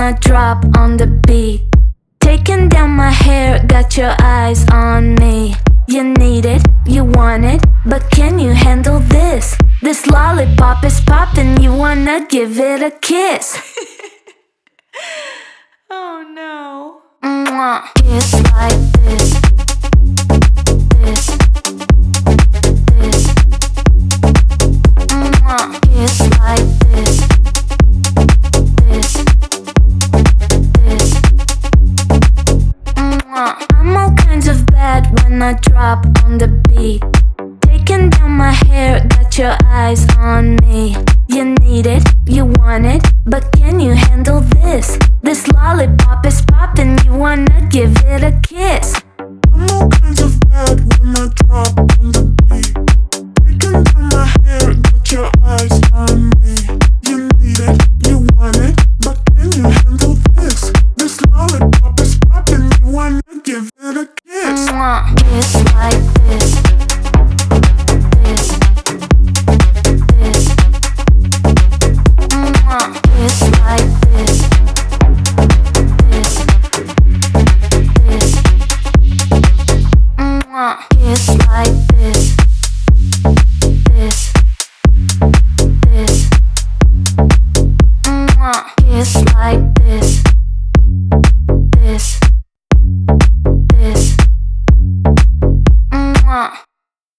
I drop on the beat. Taking down my hair, got your eyes on me. You need it, you want it, but can you handle this? This lollipop is popping, you wanna give it a kiss. Oh no. Mwah. Kiss like this. This. This. Mwah. Kiss like this. This. This. Mwah. I'm all kinds of bad when I drop on the beat. Taking down my hair, got your eyes on me. You need it, you want it, but can you handle this? This lollipop is popping, you wanna give it a kiss. I'm all kinds